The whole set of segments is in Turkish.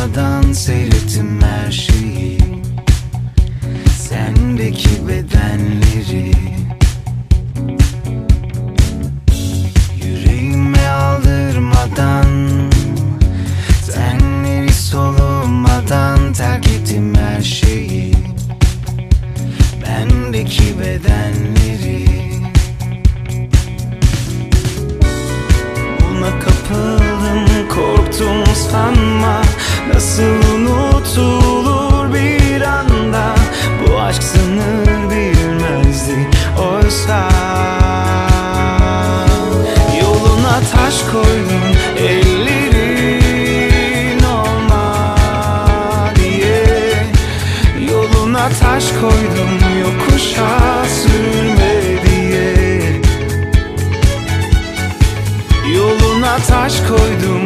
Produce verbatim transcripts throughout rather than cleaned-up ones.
durmadan seyrettim her şeyi, sendeki bedenleri. Yüreğime aldırmadan, tenleri solumadan terk ettim her şeyi, bendeki bedenleri. Buna kapıldım, korktum sanma, nasıl unutulur bir anda. Bu aşk sınır bilmezdi oysa. Yoluna taş koydum, ellerin olma diye. Yoluna taş koydum, yokuşa sürme diye. Yoluna taş koydum,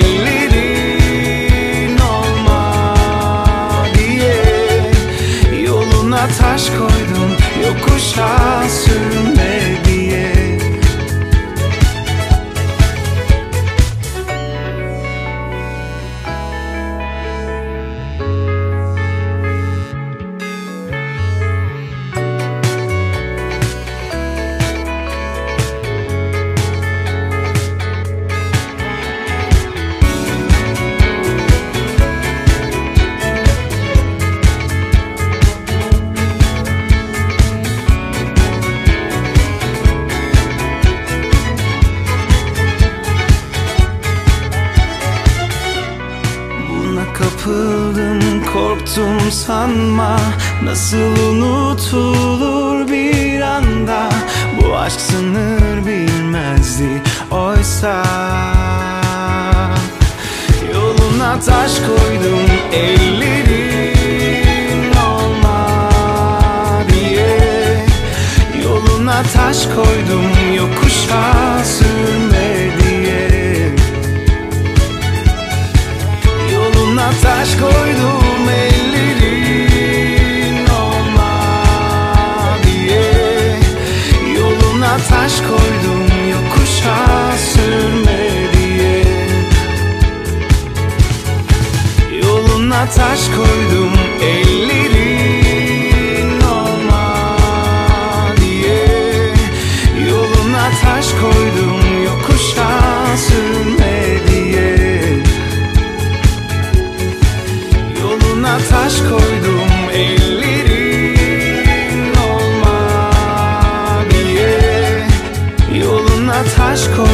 ellerin olma diye. Yoluna taş koydum, yokuşa sürme diye. Kapıldım, korktum sanma, nasıl unutulur bir anda. Bu aşk sınır bilmezdi oysa. Yoluna taş koydum, ellerin olma diye. Yoluna taş koydum, yokuşa sürme diye. Yoluna taş koydum, ellerin olma diye. Yoluna taş koydum, yokuşa sürme diye. Yoluna taş koydum, ellerin olma diye. Yoluna taş koydum, yokuşa sürme diye. Yoluna taş koydum, ellerin olma diye. Yoluna taş koydum.